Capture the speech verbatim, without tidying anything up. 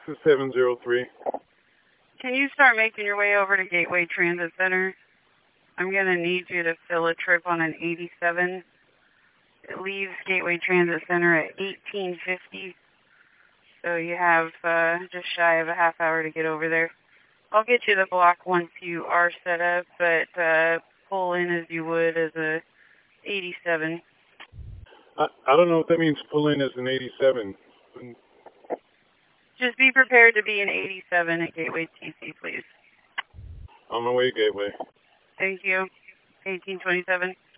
is seven zero three. Can you start making your way over to Gateway Transit Center? I'm going to need you to fill a trip on an eighty-seven. It leaves Gateway Transit Center at eighteen fifty. So you have uh, just shy of a half hour to get over there. I'll get you the block once you are set up, but uh, pull in as you would as a eighty-seven. I, I don't know what that means, pull in as an eighty-seven. Just be prepared to be an eighty-seven at Gateway T C, please. On my way, Gateway. Thank you. eighteen twenty-seven.